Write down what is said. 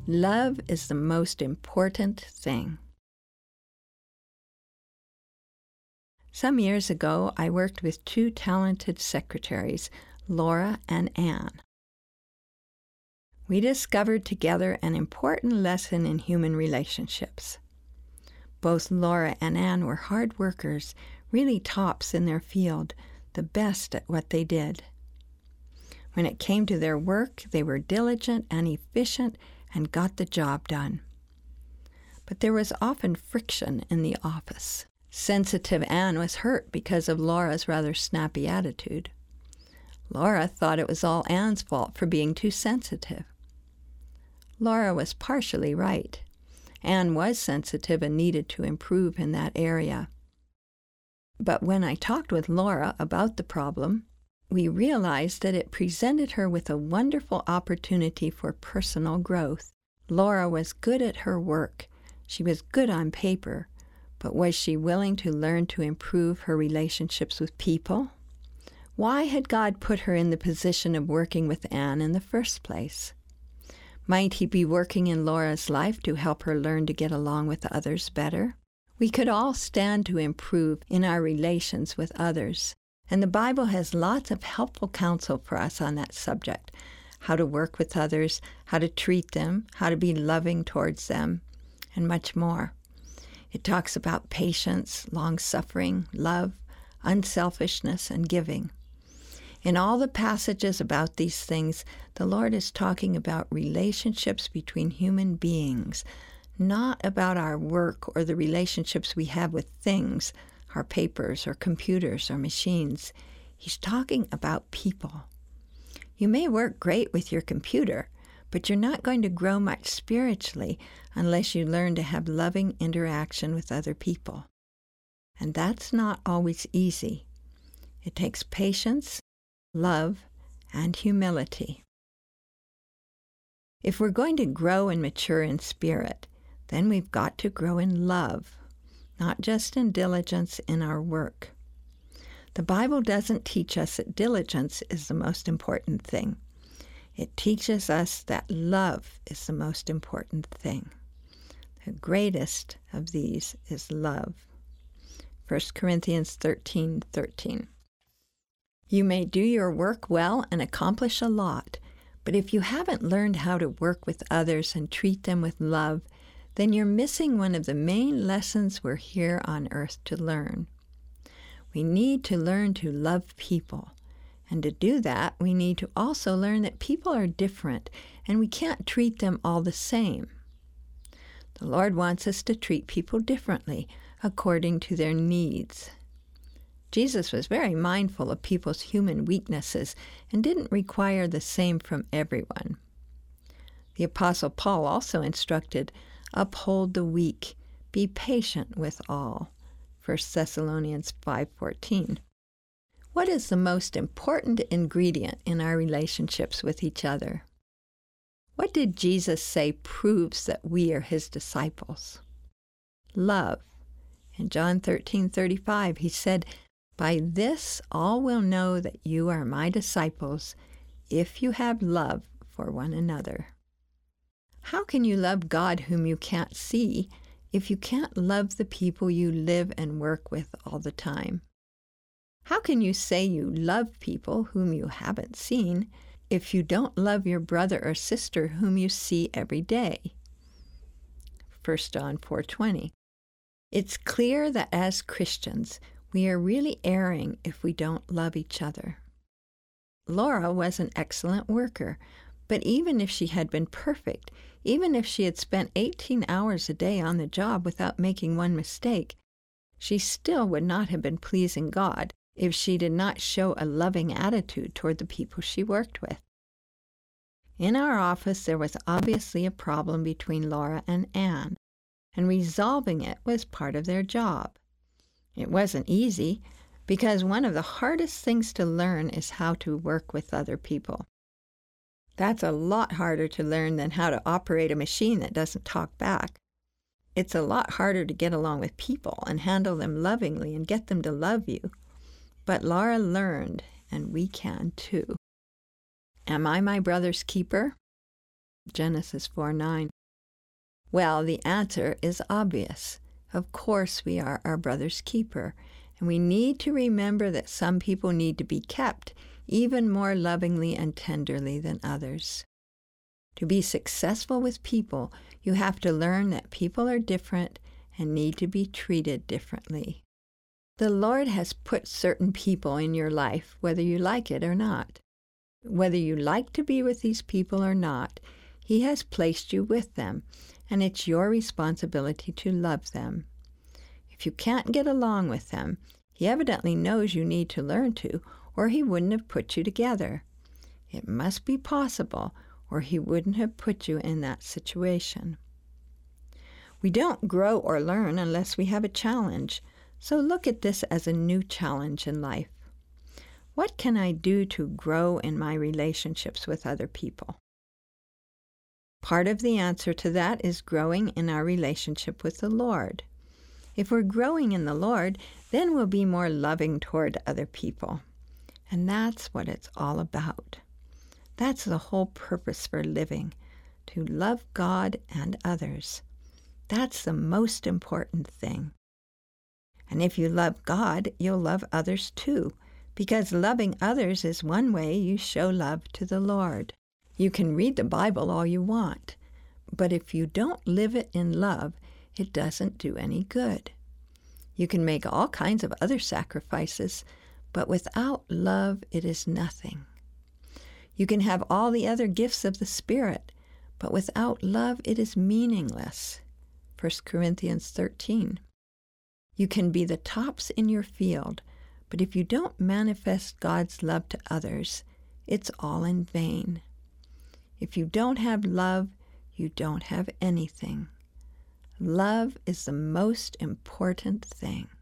Love is the most important thing. Some years ago, I worked with two talented secretaries, Laura and Anne. We discovered together an important lesson in human relationships. Both Laura and Anne were hard workers, really tops in their field, the best at what they did. When it came to their work, they were diligent and efficient and got the job done. But there was often friction in the office. Sensitive Anne was hurt because of Laura's rather snappy attitude. Laura thought it was all Anne's fault for being too sensitive. Laura was partially right. Anne was sensitive and needed to improve in that area. But when I talked with Laura about the problem, we realized that it presented her with a wonderful opportunity for personal growth. Laura was good at her work. She was good on paper. But was she willing to learn to improve her relationships with people? Why had God put her in the position of working with Anne in the first place? Might he be working in Laura's life to help her learn to get along with others better? We could all stand to improve in our relations with others, and the Bible has lots of helpful counsel for us on that subject: how to work with others, how to treat them, how to be loving towards them, and much more. It talks about patience, long-suffering, love, unselfishness, and giving. In all the passages about these things, the Lord is talking about relationships between human beings, not about our work or the relationships we have with things, our papers or computers or machines. He's talking about people. You may work great with your computer, but you're not going to grow much spiritually unless you learn to have loving interaction with other people. And that's not always easy. It takes patience, love, and humility. If we're going to grow and mature in spirit, then we've got to grow in love, not just in diligence in our work. The Bible doesn't teach us that diligence is the most important thing. It teaches us that love is the most important thing. The greatest of these is love. 1 Corinthians 13:13. You may do your work well and accomplish a lot, but if you haven't learned how to work with others and treat them with love, then you're missing one of the main lessons we're here on earth to learn. We need to learn to love people. And to do that, we need to also learn that people are different, and we can't treat them all the same. The Lord wants us to treat people differently, according to their needs. Jesus was very mindful of people's human weaknesses and didn't require the same from everyone. The Apostle Paul also instructed, uphold the weak, be patient with all. 1 Thessalonians 5:14. What is the most important ingredient in our relationships with each other? What did Jesus say proves that we are his disciples? Love. In John 13:35, he said, "By this all will know that you are my disciples, if you have love for one another." How can you love God whom you can't see if you can't love the people you live and work with all the time? How can you say you love people whom you haven't seen if you don't love your brother or sister whom you see every day? 1 John 4:20. It's clear that as Christians, we are really erring if we don't love each other. Laura was an excellent worker, but even if she had been perfect, even if she had spent 18 hours a day on the job without making one mistake, she still would not have been pleasing God if she did not show a loving attitude toward the people she worked with. In our office, there was obviously a problem between Laura and Anne, and resolving it was part of their job. It wasn't easy, because one of the hardest things to learn is how to work with other people. That's a lot harder to learn than how to operate a machine that doesn't talk back. It's a lot harder to get along with people and handle them lovingly and get them to love you. But Laura learned, and we can too. Am I my brother's keeper? Genesis 4:9. Well, the answer is obvious. Of course, we are our brother's keeper, and we need to remember that some people need to be kept even more lovingly and tenderly than others. To be successful with people, you have to learn that people are different and need to be treated differently. The Lord has put certain people in your life, whether you like it or not. Whether you like to be with these people or not, He has placed you with them, and it's your responsibility to love them. If you can't get along with them, He evidently knows you need to learn to, or He wouldn't have put you together. It must be possible, or He wouldn't have put you in that situation. We don't grow or learn unless we have a challenge, so look at this as a new challenge in life. What can I do to grow in my relationships with other people? Part of the answer to that is growing in our relationship with the Lord. If we're growing in the Lord, then we'll be more loving toward other people. And that's what it's all about. That's the whole purpose for living, to love God and others. That's the most important thing. And if you love God, you'll love others too, because loving others is one way you show love to the Lord. You can read the Bible all you want, but if you don't live it in love, it doesn't do any good. You can make all kinds of other sacrifices, but without love, it is nothing. You can have all the other gifts of the Spirit, but without love, it is meaningless. 1 Corinthians 13. You can be the tops in your field, but if you don't manifest God's love to others, it's all in vain. If you don't have love, you don't have anything. Love is the most important thing.